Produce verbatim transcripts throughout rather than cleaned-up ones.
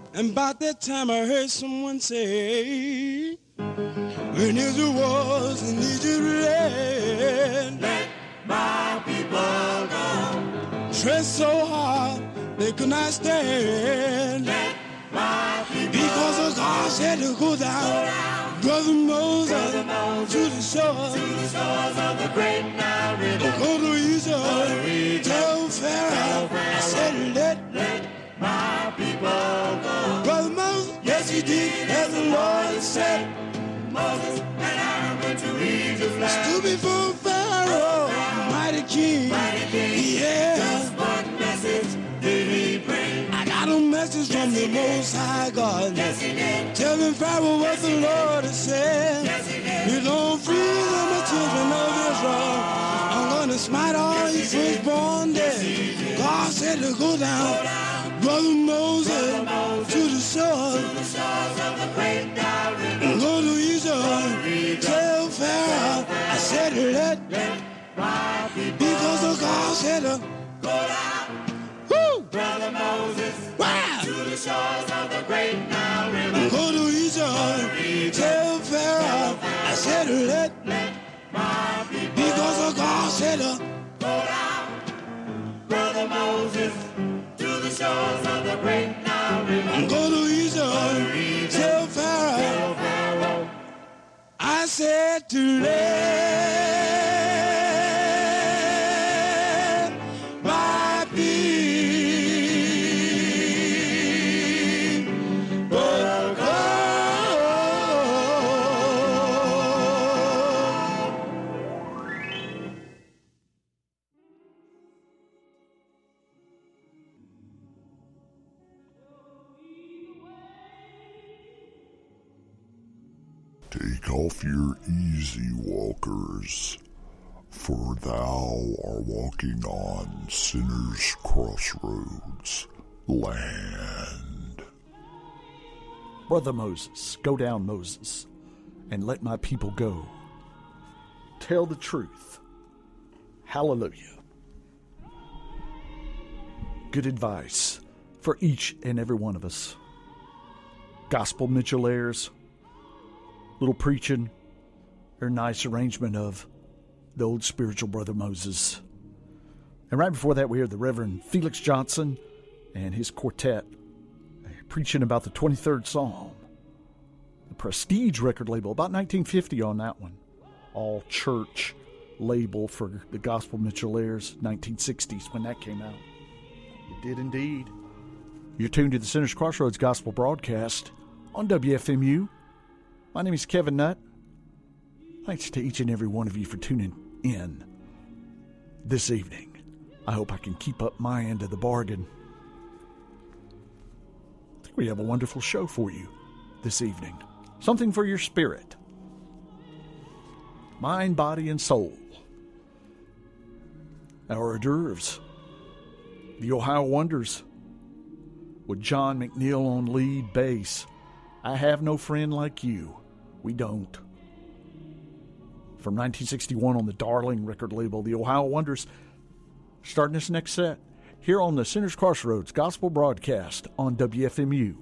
And about that time I heard someone say, when Israel was in Egypt land, let my people go. Pressed so hard they could not stand. Let my people because of God said to go down. go down. Brother Moses, Brother Moses to the shore, to the shores of the great Nile River. Go to Egypt, Go to Egypt. tell Pharaoh, Tell Pharaoh. I said let, let my people go. Brother Moses, Yes, he did, as the Lord said. Moses and Aaron went to Egypt's land. stood before Pharaoh, mighty king. Mighty king, Yeah, just what message did he bring? I got a message from the Most High God. Yes, he did. Telling Pharaoh what the Lord has said. Yes, he did. You don't free them, the children of Israel. I'm gonna smite all his firstborn dead. God said to go down. Go down. Brother Moses, Brother Moses to the shore. to the shores of the great Nile River. Go to Egypt. Egypt. Tell Pharaoh, I said let, Let my people because of God said to, go down. whoo, Brother Moses wow. to the shores of the great Nile River. Go to Egypt. Tell Pharaoh, I said let, Let my people because of God said to, go down. Brother Moses to the shores of the great Nile River. go to Egypt. Tell Pharaoh, Tell Pharaoh, I said to let my people go. Take off your easy walkers, for thou art walking on Sinner's Crossroads land. Brother Moses, go down, Moses, and let my people go. Tell the truth. Hallelujah. Good advice for each and every one of us. Gospel Mitchell airs, little preaching, or a nice arrangement of the old spiritual Brother Moses. And right before that, we heard the Reverend Felix Johnson and his quartet preaching about the twenty-third Psalm. The Prestige record label, about nineteen fifty on that one. All church label for the Gospel Mitchell airs, nineteen sixties when that came out. It did indeed. You're tuned to the Sinner's Crossroads Gospel broadcast on W F M U. My name is Kevin Nutt. Thanks to each and every one of you for tuning in this evening. I hope I can keep up my end of the bargain. I think we have a wonderful show for you this evening. Something for your spirit, mind, body, and soul. Our hors d'oeuvres, the Ohio Wonders, with John McNeil on lead bass. I Have No Friend Like You. We don't. From nineteen sixty-one on the Darling record label, the Ohio Wonders, starting this next set here on the Sinner's Crossroads Gospel broadcast on W F M U.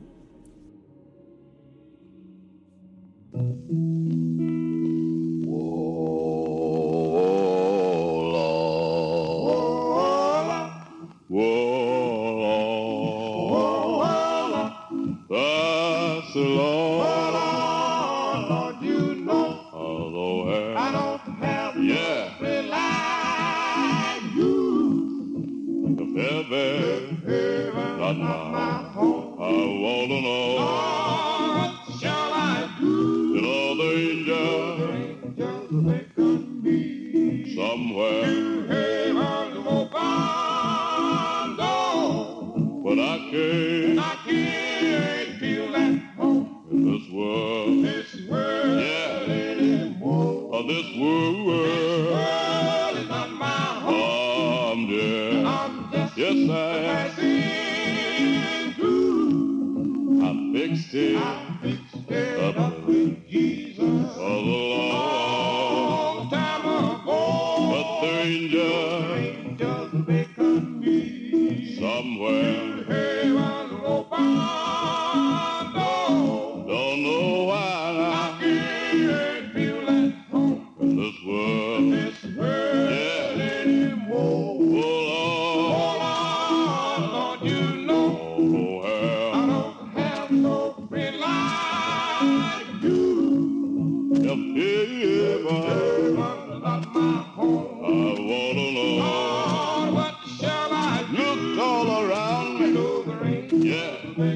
Not my home. I want to know what shall I do? Did all the angels beckon me somewhere to heaven's open door? But I can't, I can't feel at home in this world, this world, yeah, anymore. Oh, this world, this world is not my home. I'm just, I'm just yes, I am. Fixed it, I fixed it up, up with Jesus a long time ago. But the angels beckon me somewhere to heaven's open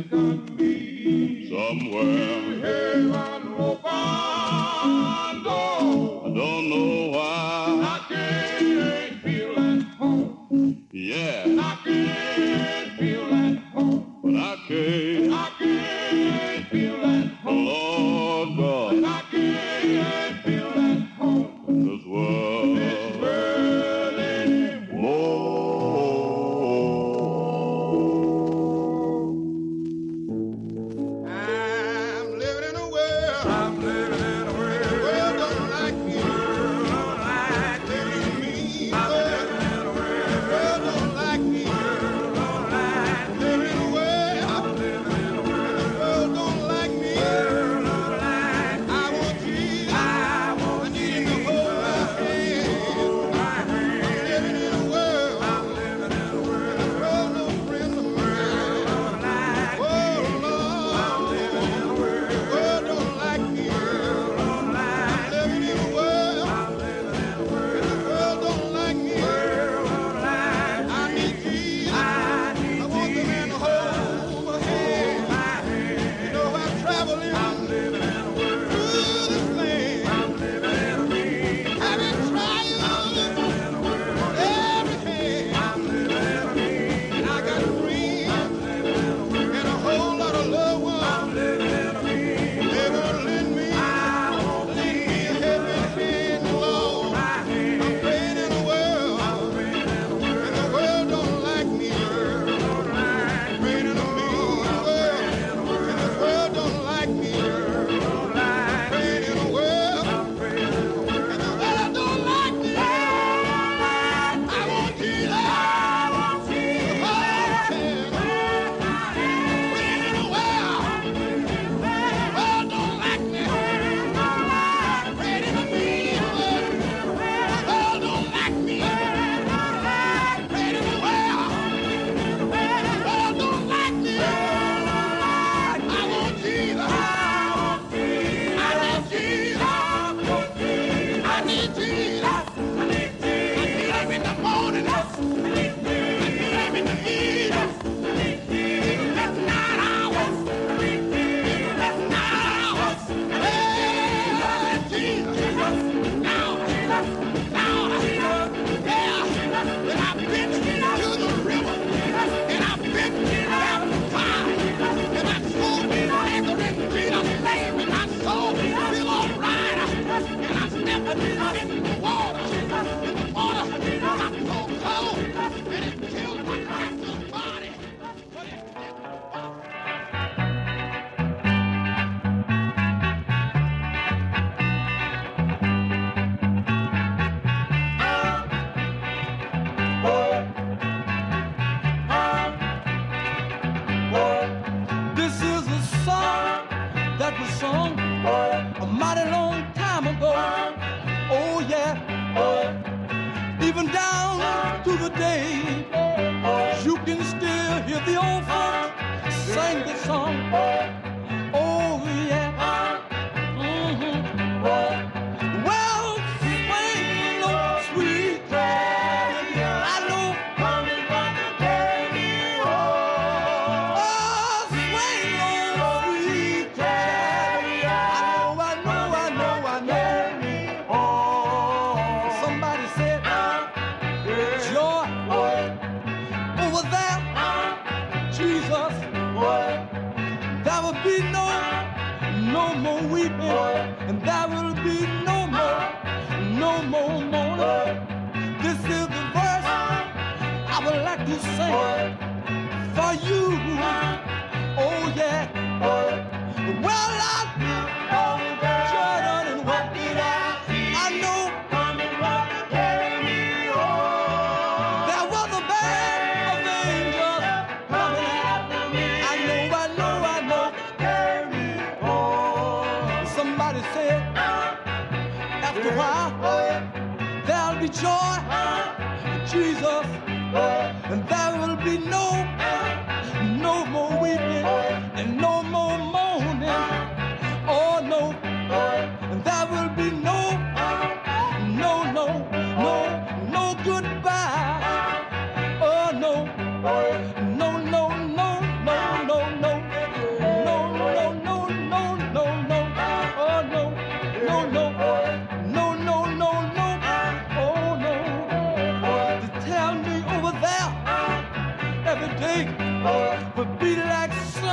No, no, no, no, no, no.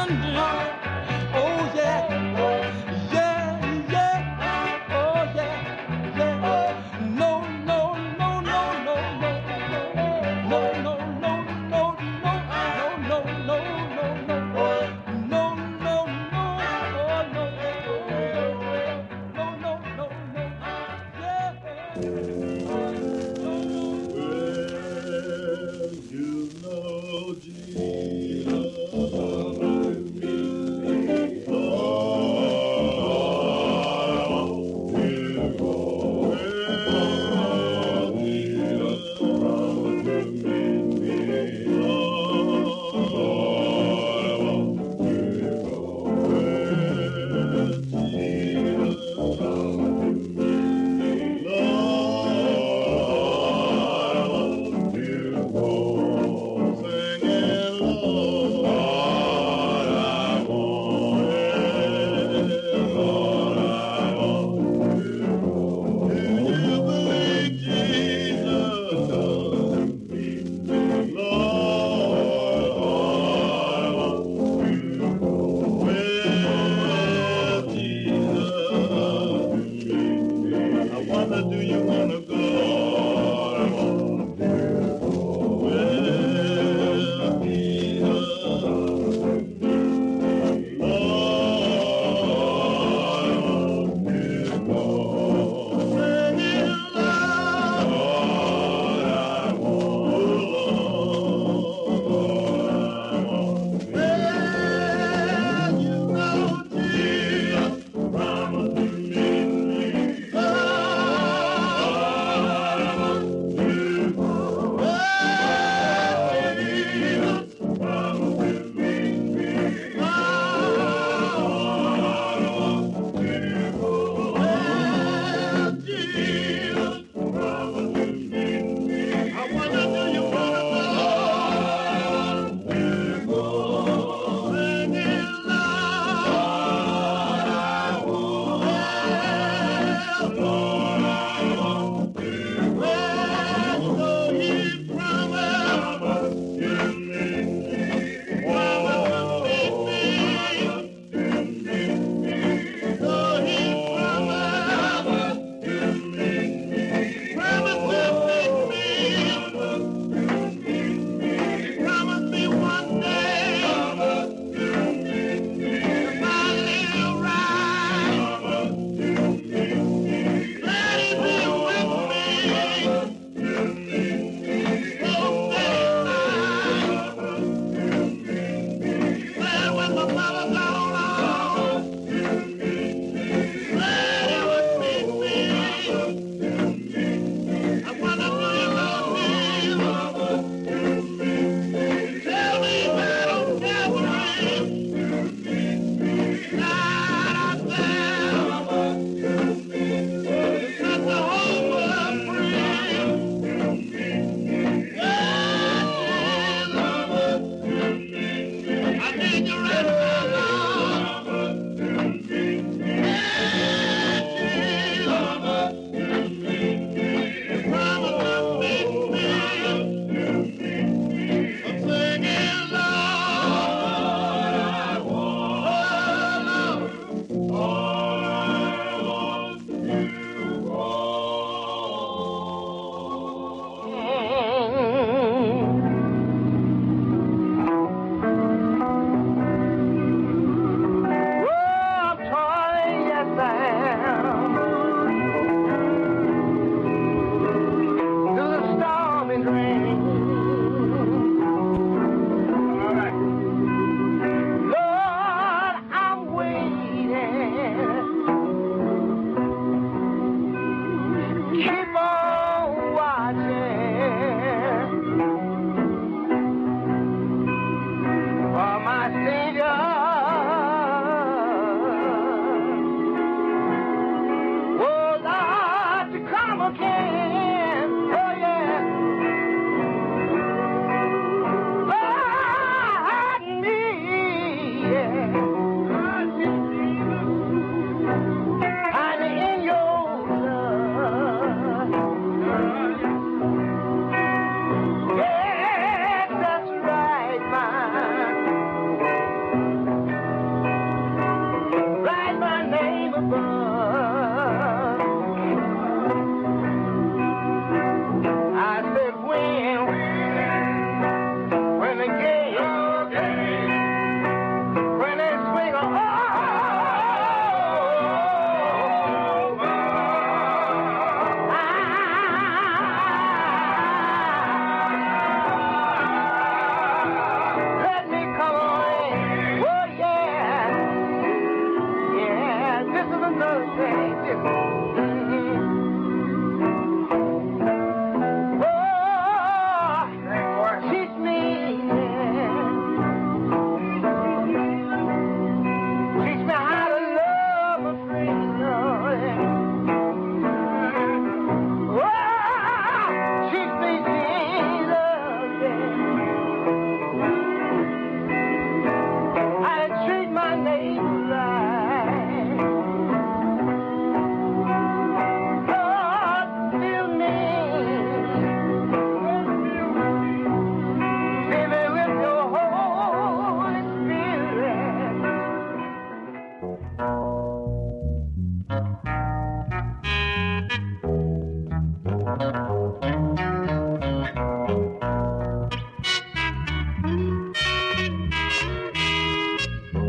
You know, Jesus,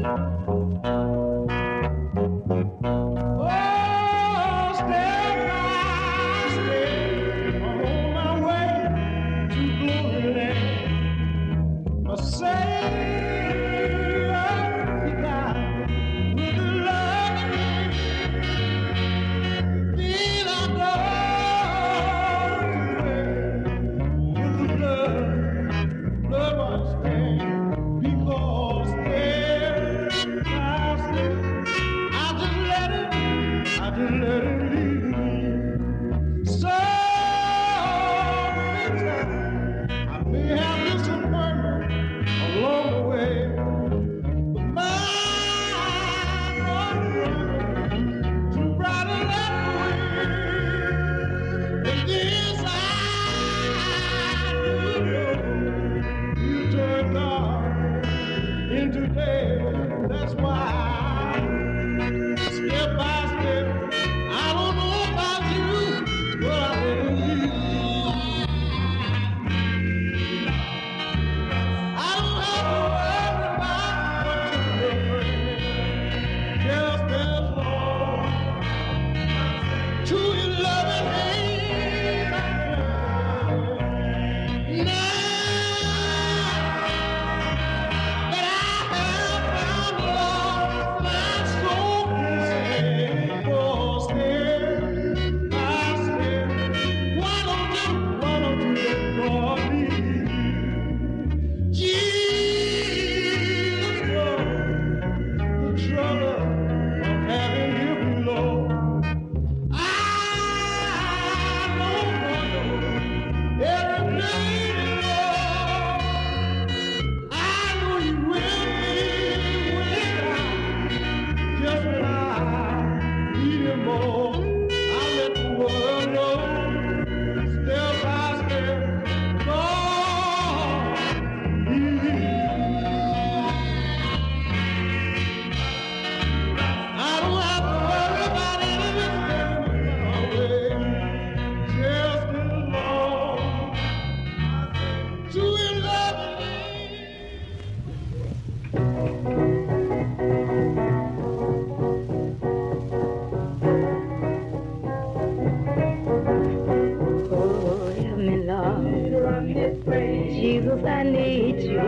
Jesus, I need you.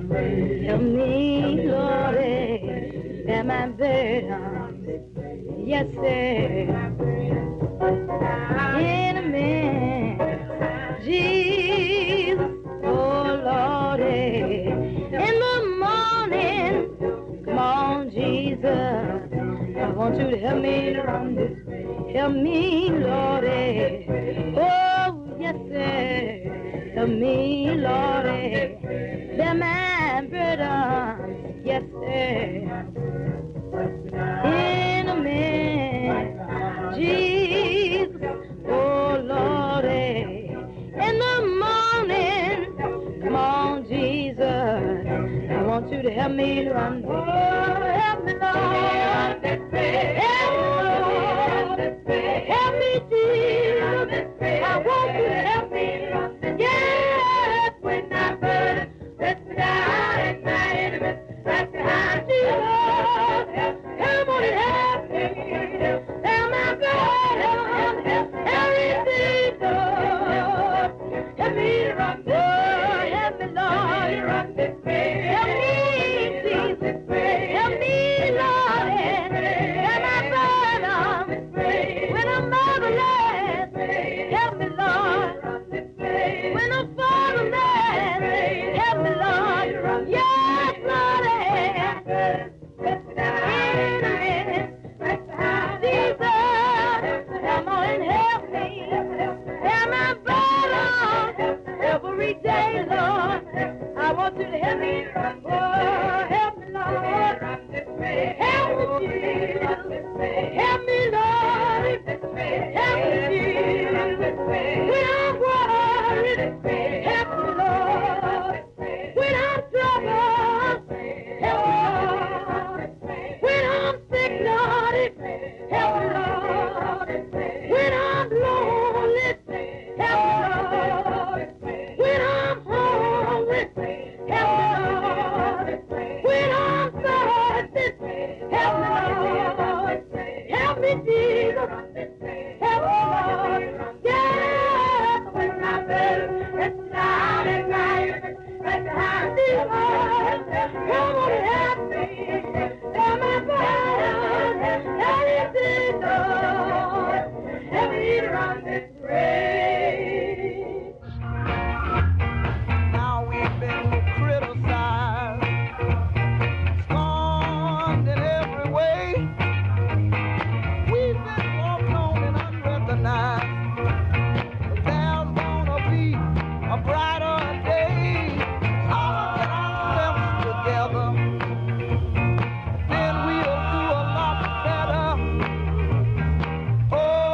Help me, Lord, bear my burden. Yes, sir. Enemy, Jesus, oh Lord, in the morning, come on, Jesus, I want you to help me to run this. Help me, Lord, oh yes, sir. Help me, Lord, bear my burden, yes, sir. Enemy, Jesus, oh Lord, in the morning, come on, Jesus, I want you to help me to run. Oh, help me, Lord, help me, Lord, help me, Jesus, I want you to help me to run. Yes, when I burn, let me down and my enemies right behind me, Lord. Come on and help me. Help my God, help, help, help, help me, Lord. Help me to run this way. Help me, Lord, to run this way. Help me, Jesus. Help me, Lord. me, Jesus. Help me, Lord. Yes, when my baby is down at night, and behind these walls, come on and help me. Tell my father, that is Jesus. Help me to run this race. Now we've been criticized, scorned in every way. We've been walked on and unrecognized. But there's gonna be a brighter day. All of ourselves together, then we'll do a lot better. Oh,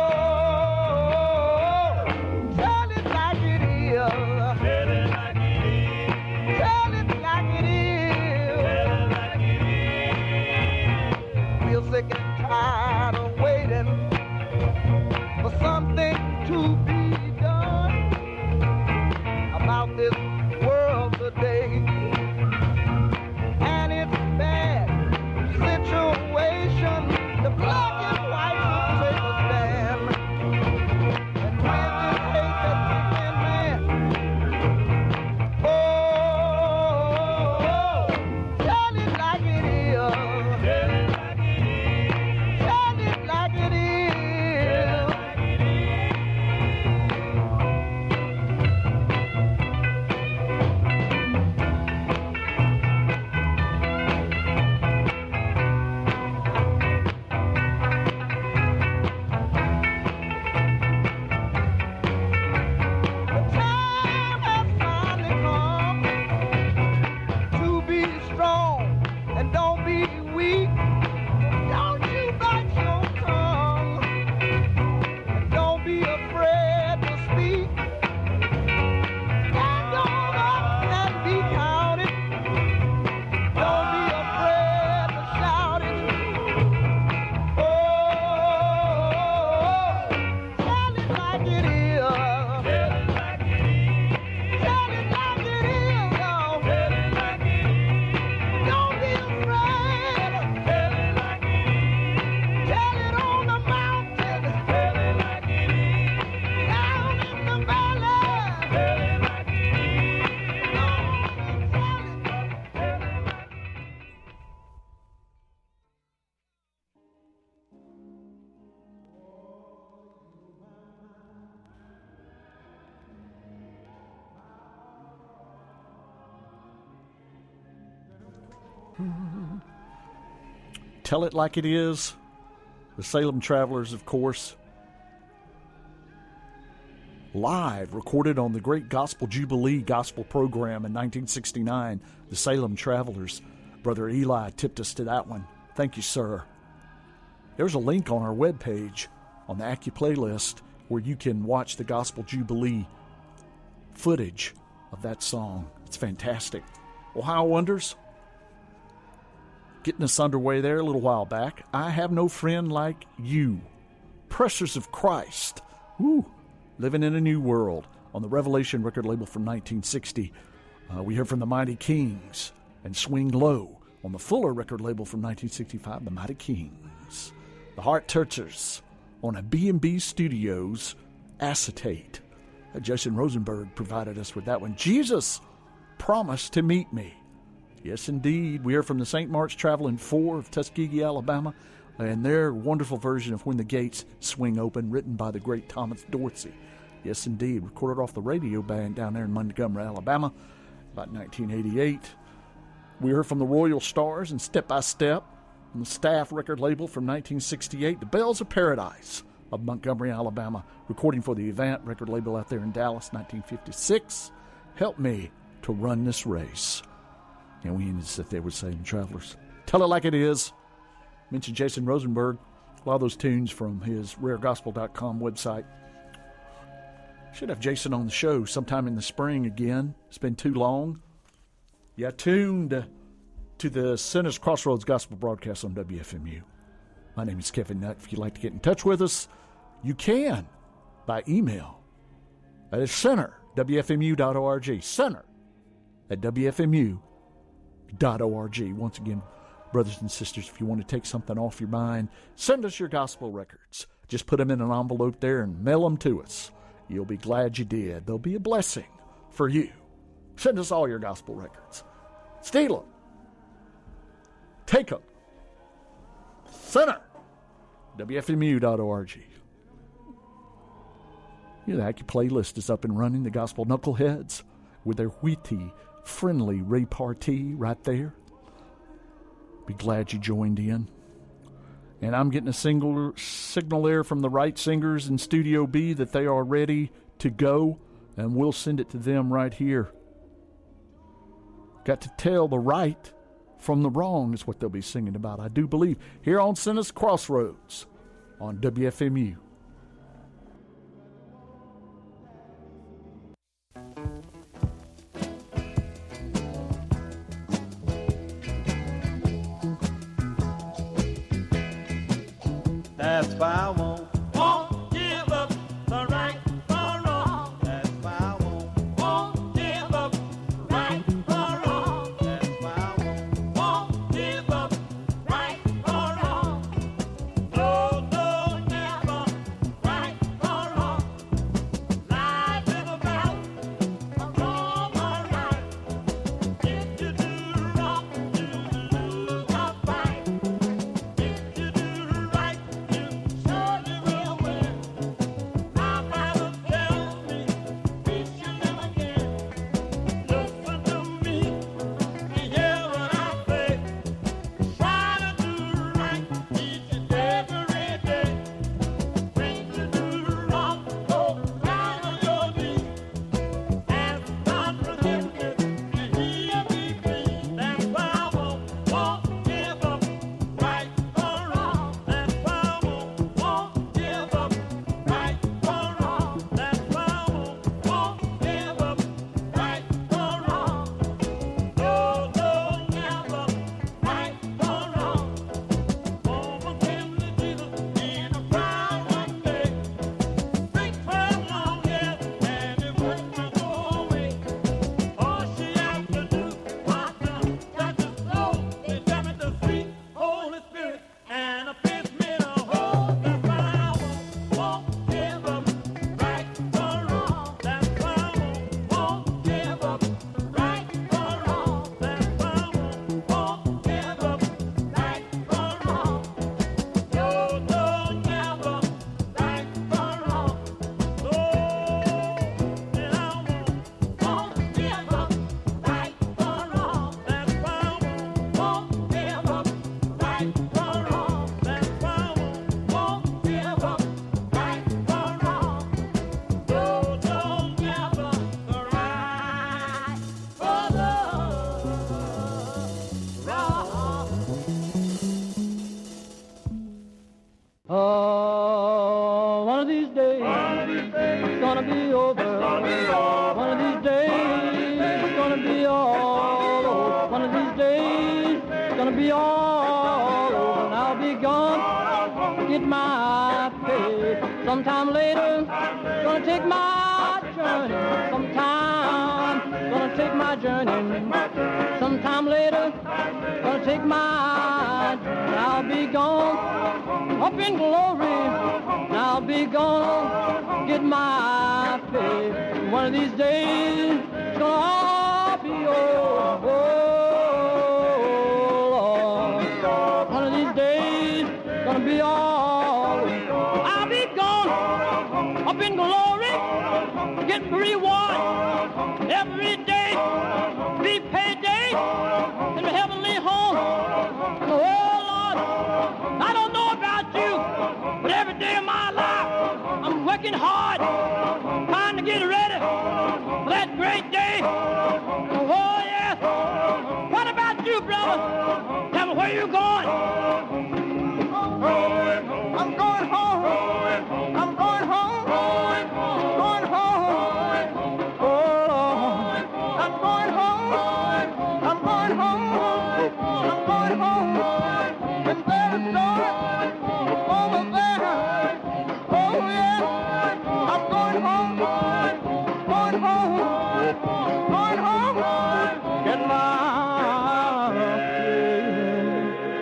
tell it like it is. Tell it like it is. Tell it like it is. Tell it like it is. We're sick and tired of waiting for something to be done about this world today. And it's bad situation. The black and white should take a stand. And when this hate that's in man, oh, tell it like it is. Tell it like it is. Tell it like it is. The time has finally come to be strong and don't be weak. Don't you bite your tongue and don't be afraid to speak. Stand on up and be counted. Don't be afraid to shout it. Oh, tell it like it is. Tell it like it is. Tell it like it is, y'all. Tell it like it is. Don't be afraid. Tell it like it is. Tell it on the mountain, Tell it like it is. down in the valley. Tell it like it is. Tell it. Tell it like it is. Tell It Like It Is. The Salem Travelers, of course. Live, recorded on the Great Gospel Jubilee Gospel Program in nineteen sixty-nine. The Salem Travelers. Brother Eli tipped us to that one. Thank you, sir. There's a link on our webpage on the Acu playlist where you can watch the Gospel Jubilee footage of that song. It's fantastic. Ohio Wonders, getting us underway there a little while back. I Have No Friend Like You. Pressures of Christ. Woo. Living in a New World on the Revelation record label from nineteen sixty. Uh, we heard from the Mighty Kings and Swing Low on the Fuller record label from nineteen sixty-five, the Mighty Kings. The Heart Touchers on a B and B Studios acetate. Uh, Jason Rosenberg provided us with that one. Jesus Promised to Meet Me. Yes, indeed. We are from the Saint Mark's Traveling Four of Tuskegee, Alabama, and their wonderful version of When the Gates Swing Open, written by the great Thomas Dorsey. Yes, indeed. Recorded off the radio band down there in Montgomery, Alabama, about nineteen eighty-eight. We heard from the Royal Stars and Step by Step on the Staff record label from nineteen sixty-eight, The Bells of Paradise of Montgomery, Alabama, recording for the Avant record label out there in Dallas, nineteen fifty-six. Help Me to Run This Race. And we ended to sit there with Salem Travelers. Tell It Like It Is. Mentioned Jason Rosenberg. A lot of those tunes from his rare gospel dot com website. Should have Jason on the show sometime in the spring again. It's been too long. You tuned to the Sinners Crossroads Gospel broadcast on W F M U. My name is Kevin Nutt. If you'd like to get in touch with us, you can by email. That is center, W F M U dot org. Center at W F M U dot org. Once again, Brothers and sisters, if you want to take something off your mind, send us your gospel records. Just put them in an envelope there and mail them to us. You'll be glad you did. They'll be a blessing for you. Send us all your gospel records. Steal them. Take them. Center. W F M U dot org. You know, the Hacky playlist is up and running. The Gospel Knuckleheads with their witty, friendly repartee right there. Be glad you joined in. And I'm getting a single signal there from the right singers in Studio B that they are ready to go, and we'll send it to them right here. Got to tell the right from the wrong is what they'll be singing about, I do believe, here on Sinners Crossroads on W F M U. That's why I won't, won't give up the right or wrong. That's why I won't, won't give up the right or wrong. That's why I won't, won't give up right or wrong. No, no, never right or wrong. Life is about a wrong or right. If you do wrong, you lose a fight. If you do right, surely will win. My Bible tells me we should never give. Listen to me and hear what I say. Try to do right each and every day. When you do wrong, go down on your knees. Ask God forgiveness and He'll be pleased. That's why I won't, won't give up right or wrong. That's why I won't, won't give up right or wrong. That's why I won't, won't give up right or wrong. No, no, never right or wrong. Over came to Jesus in a crowd one day. Big twelve long years and it wouldn't go away. All she had to do was to touch his soul. They gave it the sweet Holy Spirit and a fifth me to hold. That's why I won't, won't give up right or wrong. That's why I won't, won't give up right or wrong. That's why I won't, won't give up right or wrong. No, no, never right or wrong. No, and I won't, won't give up right or wrong. That's why I won't, won't give up right or wrong. That's why I won't, won't give up right or wrong. No, no, never the right or the wrong. Oh, one of these days, it's gonna be over. One of these days, it's gonna be all over. One of these days, it's gonna be all over. And I'll be gone to get my pay. Sometime later, gonna take my journey. Sometime, gonna take my journey. Sometime later, gonna take my journey. I'll be gone up in glory. I'll be gone get my pay. One of these days, it's gonna all be over. Oh, Lord. One of these days, gonna be all over. I'll be gone up in glory, get reward every day, be payday in the heavenly home. Oh, Lord, I don't know about you, but every day of my life, I'm working hard, trying to get ready for that great day. Oh, yes. What about you, brother? Tell me where you going? I'm going home. I'm going home. I'm going home. Going home. Oh, Lord. I'm going home. I'm going home. I'm going home. And there's joy over there. Oh, yeah. I'm going home. Going home. Going home. Get my pay.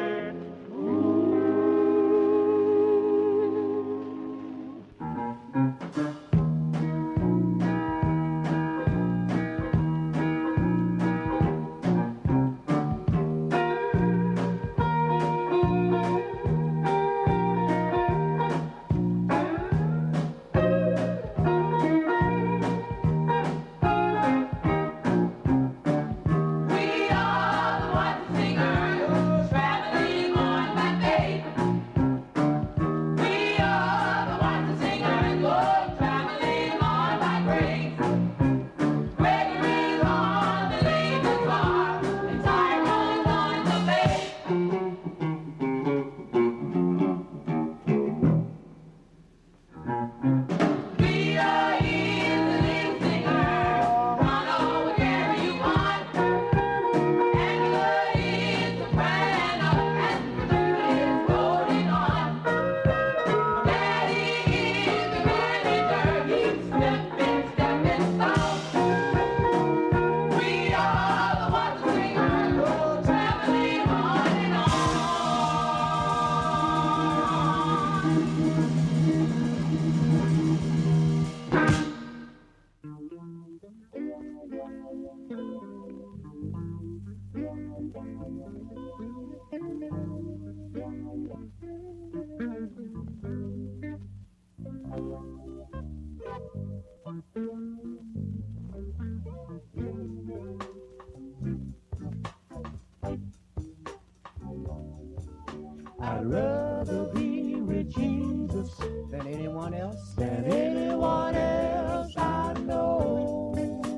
I'd rather be with Jesus than anyone else. than anyone else I know.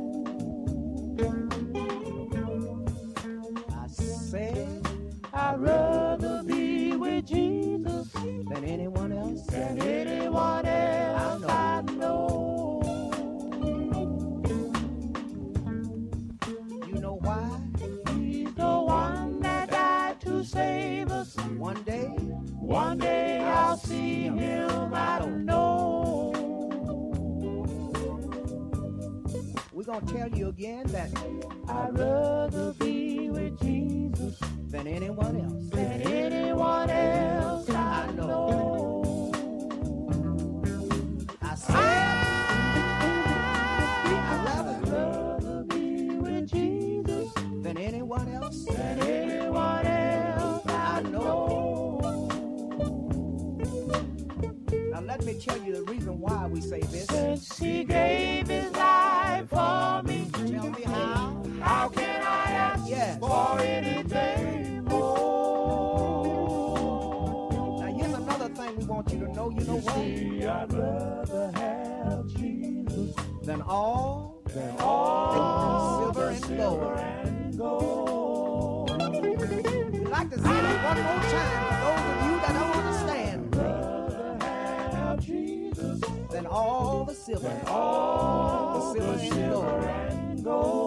I said I'd rather be with Jesus than anyone else. than anyone else I know. You know why? He's the one that died to save us. One day, One day I'll see him, I don't know. we're gonna tell you again that I'd rather be with Jesus than anyone else. than anyone else I know. I said I'd rather rather be with Jesus than anyone else. than anyone else I know. Now let me tell you the reason why we say this. Since he gave his life for me, Tell me how. how can I ask Yes. for anything more? Now here's another thing we want you to know. You know what? See, I'd rather have Jesus Than all than all silver the and silver gold. and gold. We'd like to say that one more time for those of you that don't understand. Rather have Jesus Than all the silver. than all The silver the and silver gold. and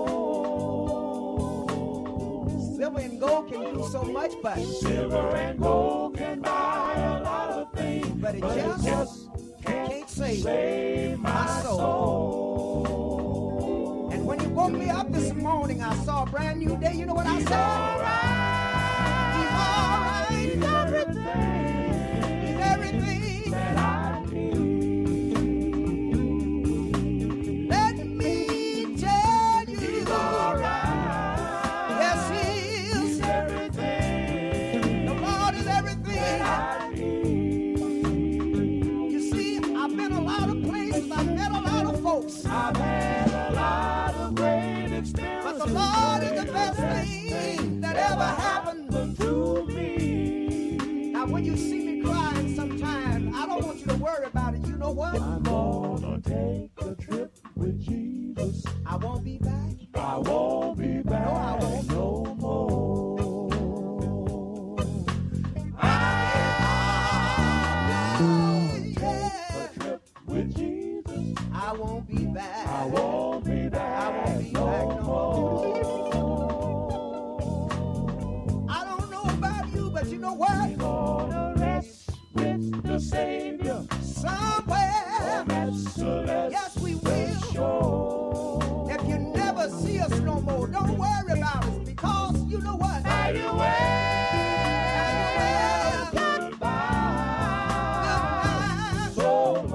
gold. Silver and gold can do so much, but Silver and gold can buy a lot of things, but it but it just just can't save save my soul. And when you woke me up this morning, I saw a brand new day. You know what I He's said? alright. He's all right. He's everything He's everything. that I need. Let me tell you. He's alright. Yes, he He's is. everything The Lord is that everything. I need. You see, I've been a lot of places. I've met a lot of folks. I've had a lot of great experiences, But the Lord is the best thing that ever happened. to me. Now, when you see me crying sometimes, I don't want you to worry about it. You know what? I'm gonna take a trip with Jesus. I won't be back. I won't be back No, I won't. no more. Yeah. Trip with Jesus. I won't be back. I won't be back. I won't be no back no more. I don't know about you, but you know what? Gonna rest with the Savior. Somewhere, That's a yes, we will. sure. If you never see us no more, don't worry about us because you know what? Fade away. Goodbye. Goodbye. So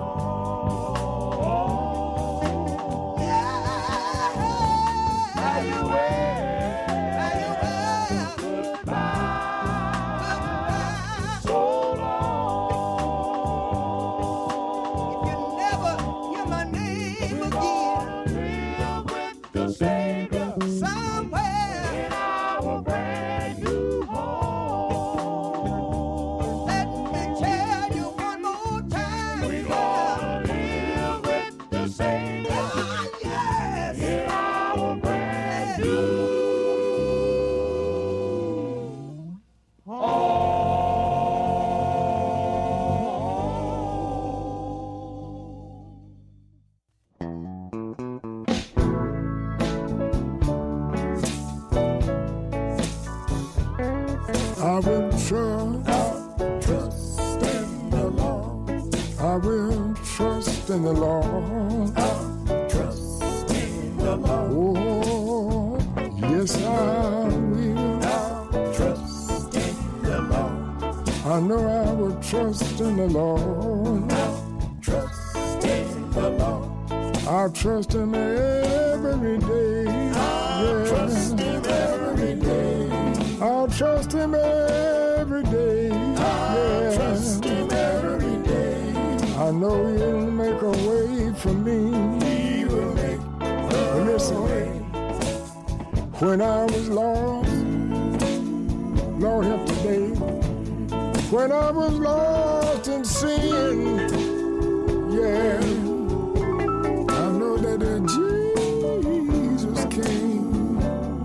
long. Yeah. Fade away. Farewell. Goodbye. Goodbye. So long. If you never hear my name again, Live with the Savior somewhere, in our brand new home. let me tell you one more time. We're gonna live with the Savior Ah, yes. in our brand new I will trust, trust in the Lord. I will trust in the Lord. Trust in the Lord. Oh, yes, I will. Trust in the Lord. I know I will trust in the Lord. Trust in the Lord. I'll trust Him every day. I'll trust Him every day. I'll trust Him every day. I'll trust Him every day. I know He'll make a way for me. He will make a way. When I was lost, Lord help today. when I was lost in sin. Yeah, I know that uh, Jesus came,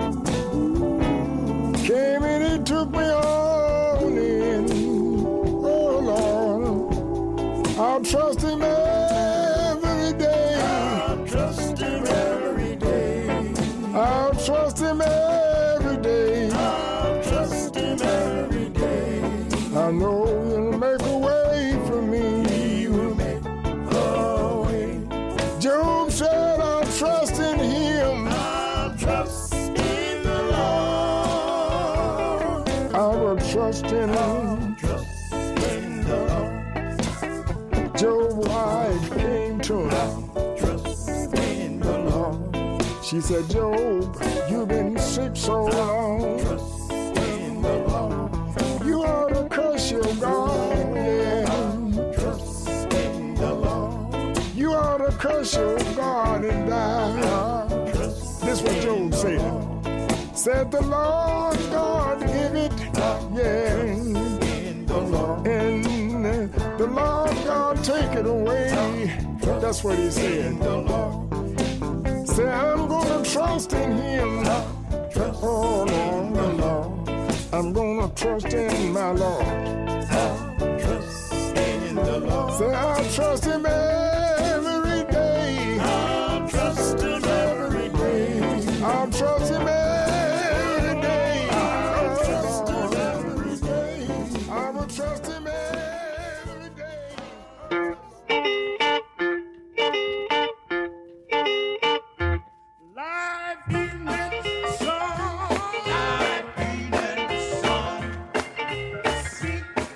came and he took me on in. Oh Lord, I'll trust him every day. I'll trust him every day. I'll trust him every day. I'll trust him every day. I know he'll make a way for me. He will make a way. Job said, I'll trust in him. I'll trust in the Lord. I will trust in him. Trust in the Lord. Job's wife came to him. Trust in the Lord. She said, Job, you've been sick so long. Trust in the Lord. You ought to curse your God, yeah. Trust in the Lord. You ought to curse your God and die. This is what Job said. Said the Lord God give it, yeah. And the Lord God take it away. That's what he said. Say, I'm gonna trust in him. Oh, Lord, Lord. I'm gonna trust in my Lord. I'll trust in the Lord. Say, I'll trust him every day. I'll trust him every day. I'll trust him every day. I'll trust him every day. I will trust him every day. Life in that song, life in that song. Seek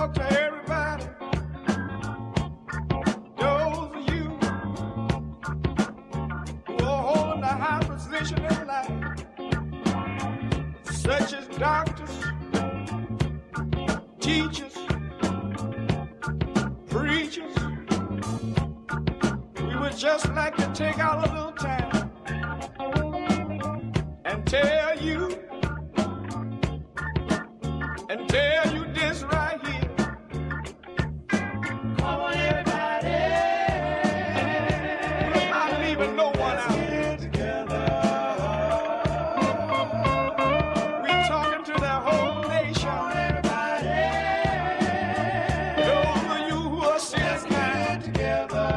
talk to everybody. Those of you who are holding a high position in life, such as doctors, teachers, preachers, we would just like to take out a little time and tell you, and tell you this right here. Come on, everybody. I'm not leaving no one out. We're talking to the whole nation. Everybody. Those of you who are sitting down together.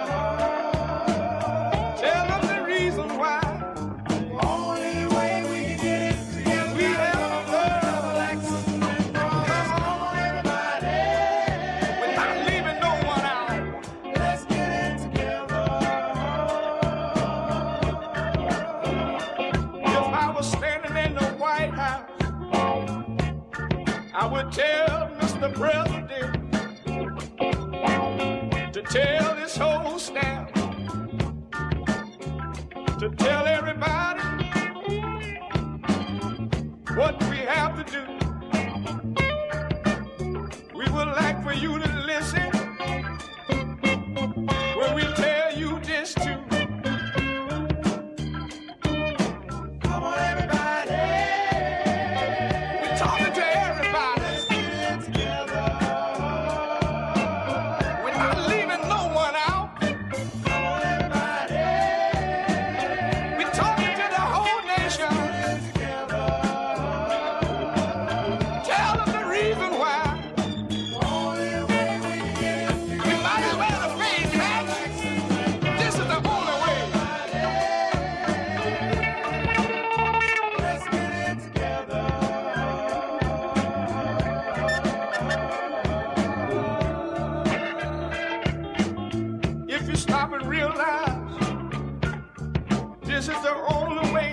Tell them the reason why. Only way we can get it together. We have love like Superman. Come on, everybody. We're not leaving no one out. Let's get it together. If I was standing in the White House, I would tell Mister President to tell this whole staff, to tell everybody what we have to do. We would like for you to listen when we tell you this too. Come on, everybody. We're talking to everybody. Let's get it together. We're not leaving no one out. Come on, everybody. We're talking to the whole nation. Tell them the reason why. We might as well have paid tax. This is the only way. Let's get it together. If you stop and realize this is the only way,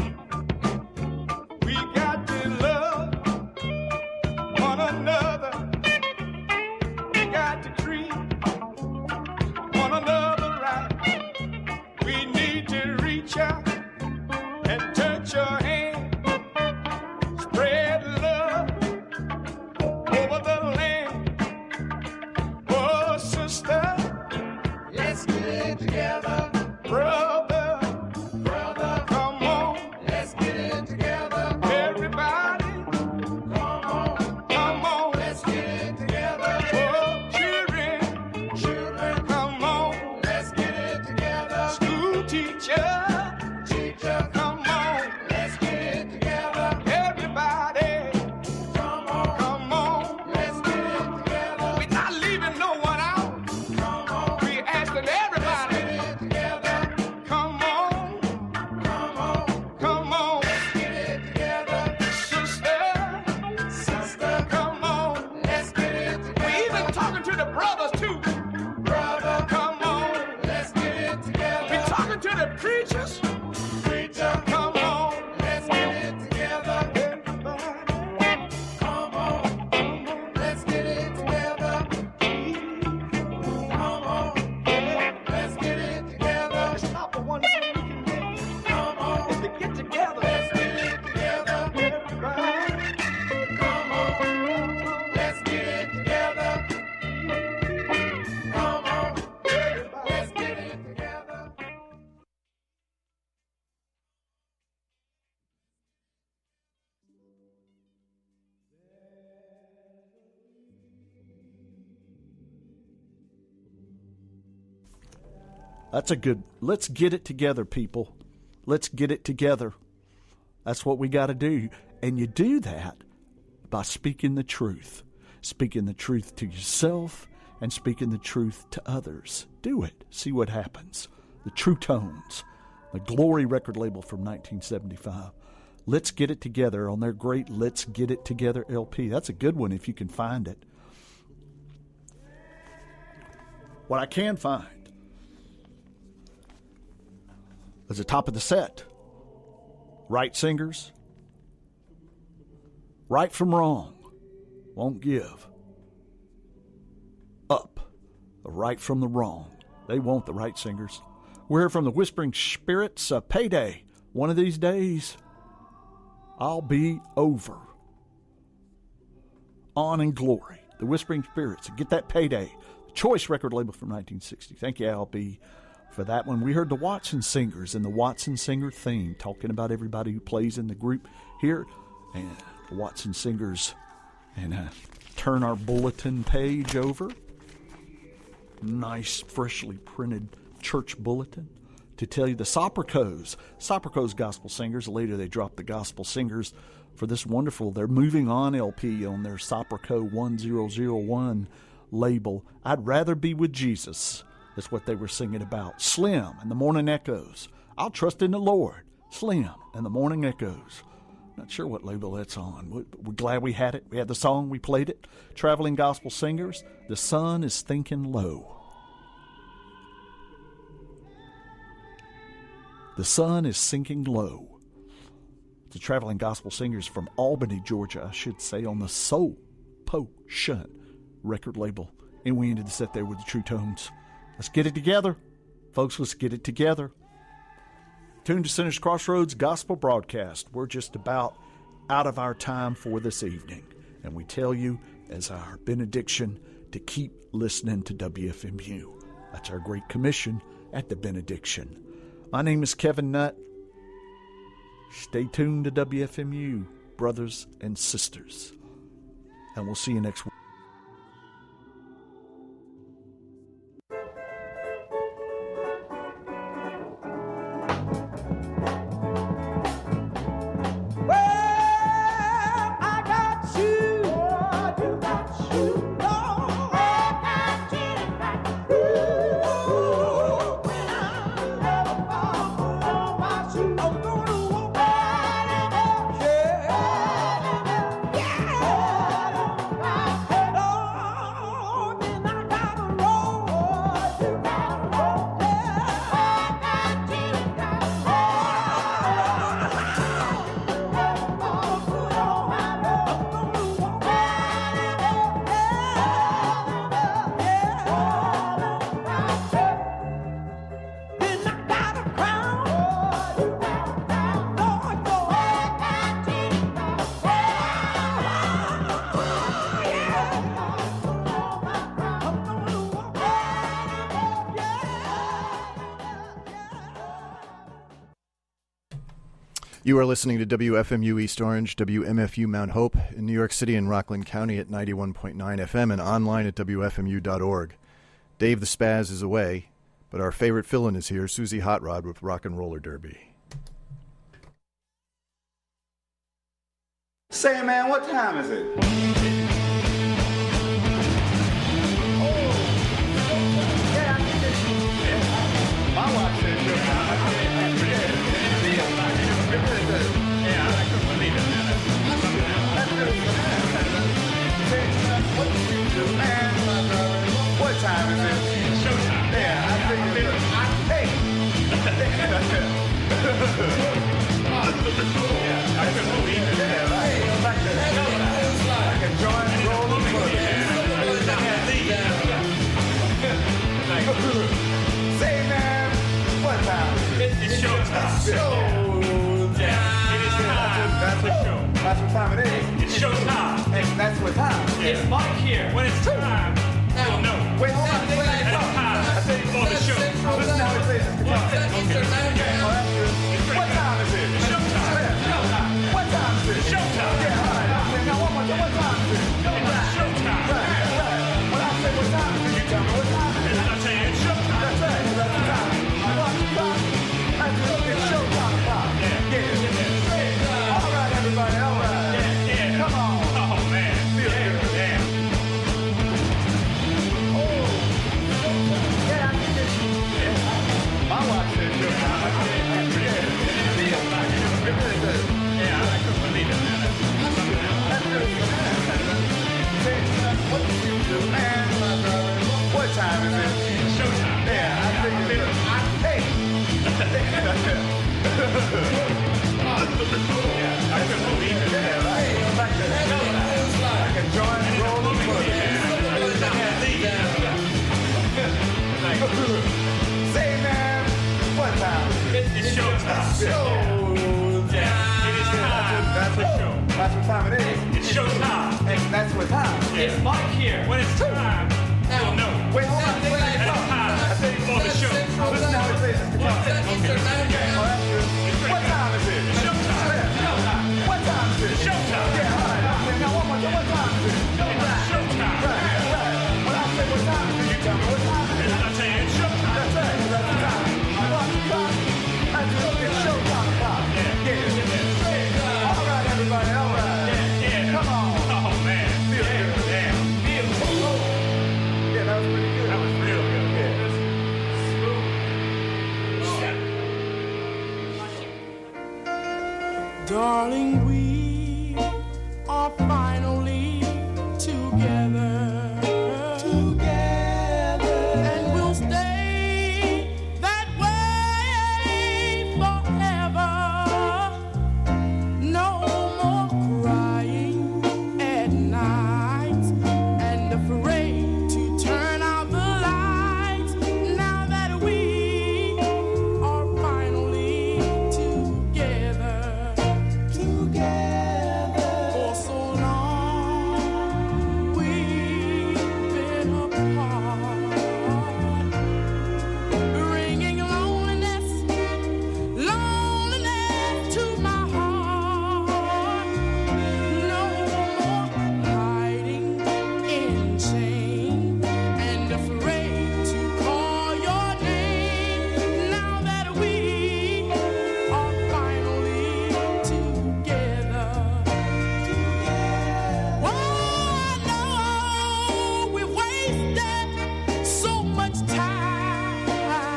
we got to love one another. We got to treat one another right. We need to reach out and touch your hand. Spread love over the land. Oh, sister, let's get it together. Brother, brother, come on. Let's get it together. Everybody, come on, come on. Let's get it together. Oh, children, children, come on. Let's get it together. School teacher, teacher, come on. Let's get it together. Everybody, come on, come on. Let's get it together. We're not leaving no one out. Come on. We're asking everybody. Let's get it together. Come on, come on, come on. Let's get it together. Sister, sister, come on. Let's get it together. We're even talking to the brothers too. Brother, come on. Let's get it together. We're talking to the preachers. Preacher, come on. Let's get it together. Everybody, come on, come on. Let's get it together. Come on, let's get it together. It's not the one thing we can do. Come on, is to get together. Let's get it together. Everybody, come on, let's get it together. Come on, everybody, let's get it together. That's a good, let's get it together, people. Let's get it together. That's what we got to do. And you do that by speaking the truth. Speaking the truth to yourself and speaking the truth to others. Do it. See what happens. The True Tones, the Glory record label from nineteen seventy-five. Let's Get It Together on their great Let's Get It Together L P. That's a good one if you can find it. What I can find is the top of the set. Right singers. Right from wrong. Won't give. the right from the wrong. They want the right singers. We're here from the Whispering Spirits, uh, Payday. One of these days, I'll be over. On in glory. The Whispering Spirits. Get that Payday. Choice record label from nineteen sixty. Thank you, Al B, for that one. We heard the Watson Singers and the Watson Singer theme, talking about everybody who plays in the group here. And the Watson Singers. And uh, turn our bulletin page over. Nice, freshly printed church bulletin to tell you the Sopracos. Sopracos Gospel Singers. Later they dropped the Gospel Singers for this wonderful, they're moving on L P on their Sopraco one thousand one label. I'd rather be with Jesus. That's what they were singing about. Slim and the Morning Echoes. I'll trust in the Lord. Slim and the Morning Echoes. Not sure what label that's on. We're glad we had it. We had the song. We played it. Traveling Gospel Singers. The sun is thinking low. The sun is sinking low. The Traveling Gospel Singers from Albany, Georgia, I should say, on the Soul Potion record label. And we ended the set there with the True Tones. Let's get it together. Folks, let's get it together. Tune to Sinners Crossroads Gospel Broadcast. We're just about out of our time for this evening. And we tell you, as our benediction, to keep listening to W F M U. That's our great commission at the benediction. My name is Kevin Nutt. Stay tuned to W F M U, brothers and sisters. And we'll see you next week. You are listening to W F M U East Orange, W M F U Mount Hope in New York City and Rockland County at ninety-one point nine F M and online at W F M U dot org. Dave the Spaz is away, but our favorite fill-in is here, Susie Hot Rod with Rock and Roller Derby. Say, man, what time is it? My watch says your time. Yeah, I couldn't believe it, man. That's good. What did you do, man? What time is it? It's showtime. Yeah, I figured it. Hey! Yeah, I couldn't believe it. Yeah, right. Like the showtime. I can join and roll the Say, man, what time? It's showtime. Show. That's what, that's what time it is. It's showtime. And that's what time. Yeah. It's Mike here. When it's time, we'll know. Wait, hold on. Wait, wait, it's time. I said for the show. Listen how it says. Okay. What time is it? It's showtime. Showtime. What time is it? It's showtime. Yeah, all right. Okay, now one more time. What time is it? It's showtime. Right, right. When I say what time is it, you tell me what time is it. I'm saying it's showtime. That's right. That's the time. Watch the clock. That's it's showtime clock. Yeah, yeah, yeah. Everybody, all right. Yeah, yeah. Come on. Oh, man. Feel yeah, good. Yeah. Oh. Yeah, I think it's... Yeah. My watch says your time. I can't... Yeah. It really does. Yeah, I couldn't believe it, man. That's good. What did you do, man? What time is it? It's showtime. Yeah, I think it's... Hey! Yeah, I couldn't believe it. Yeah, right. Like the showtime. I can join and roll the foot. Yeah, it is time. That's what show. That's what time it is. It's show time. And that's what time. It's Mike here. When it's time, you'll know. Wait, hold on. Wait, And it's time for the show. Listen to how it says. What? Okay. Oh, that's good. What time is it? It's show time. Yeah. What time is it? It's show time. Yeah, all right. Okay, now one more time. What time is it? It's show time. Right, right. When I say what time is it, you tell me what time is it. And I tell you, it's show time. That's right. That's the time. One, time. That's just it's show time. Time. Yeah. Yeah. All right, everybody. All right. Yeah, yeah. Come on. Oh, man. Feel Yeah, good. yeah. Feel good. Yeah, that was pretty good. That was real good. Yeah. Darling, we are finally together. Together. And we'll stay that way forever. No more crying at night and afraid to turn out the lights. Now that we are finally together. For so long we've been apart, bringing loneliness, loneliness to my heart. No more hiding in shame and afraid to call your name. Now that we are finally together. Oh, no, we wasted so much time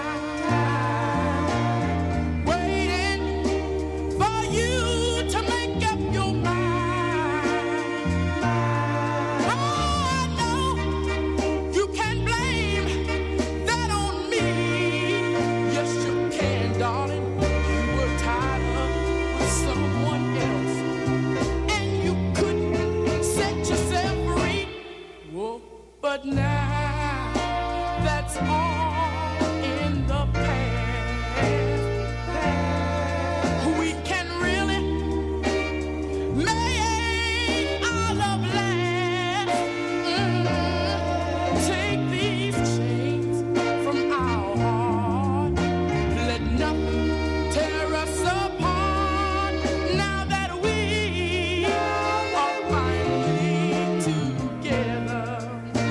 waiting for you to make up your mind. Oh, no, you can blame that on me. Yes, you can, darling. You were tied up with someone else, and you couldn't set yourself free. Whoa. But now that's all in the past. We can really make our love last. Mm. Take these chains from our heart. Let nothing tear us apart. Now that we are finally together.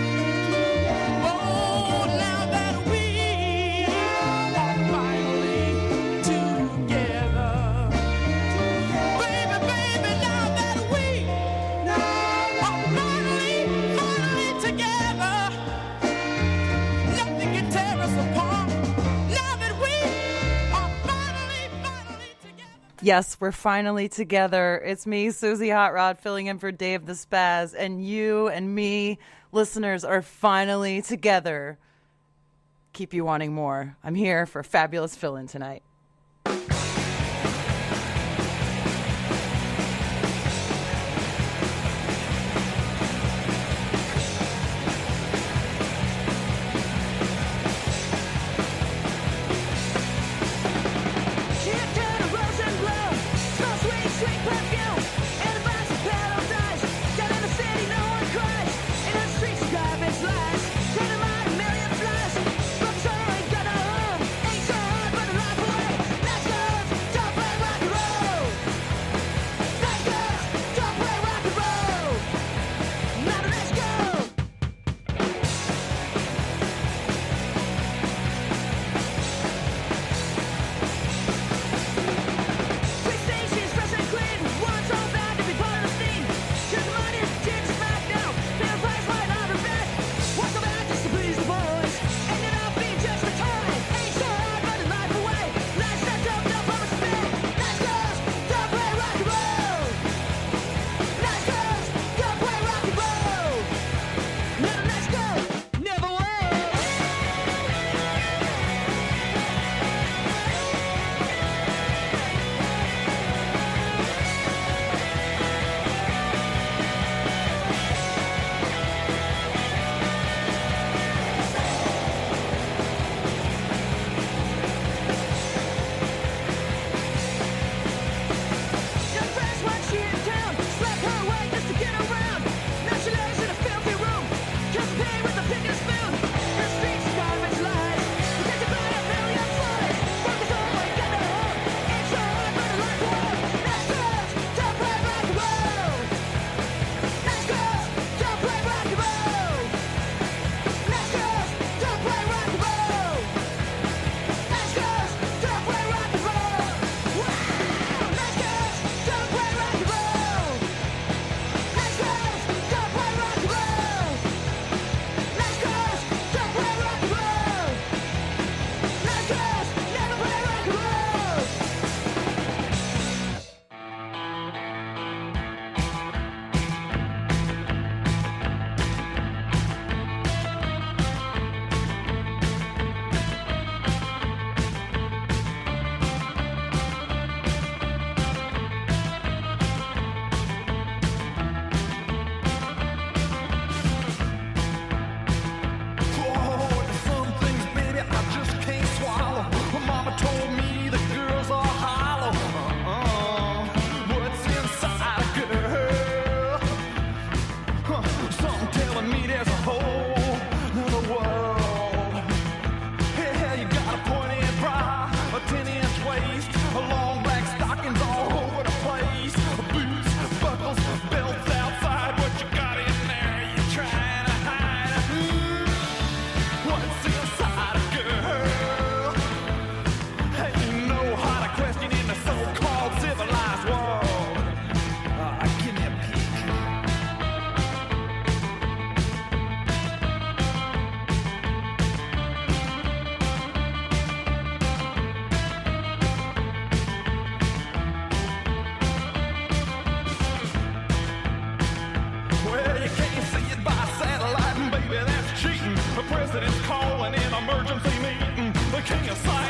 Oh, now that we are finally together. Baby, baby, now that we are finally, finally together. Nothing can tear us apart. Now that we are finally, finally together. Yes, we're finally together. It's me, Susie Hot Rod, filling in for Dave the Spaz, and you and me, listeners, are finally together. Keep you wanting more. I'm here for a fabulous fill-in tonight. Million flies, but so ain't gonna hum. Ain't so hard, but the life will swallow. Mama told me the girls are hollow. Uh-uh. What's inside a girl? Huh. Something telling me there's a whole nother world. Yeah, you got a pointed bra, a ten-inch waist, a long black stockings all over the place, boots, buckles, belts outside. What you got in there? You trying to hide? Hmm. What's inside a girl? Ain't no harder question in the so-called civilized world. Ah, give me a peek. Well, you can't see it by satellite, and baby, that's cheating. The president's calling an emergency meeting. The king of science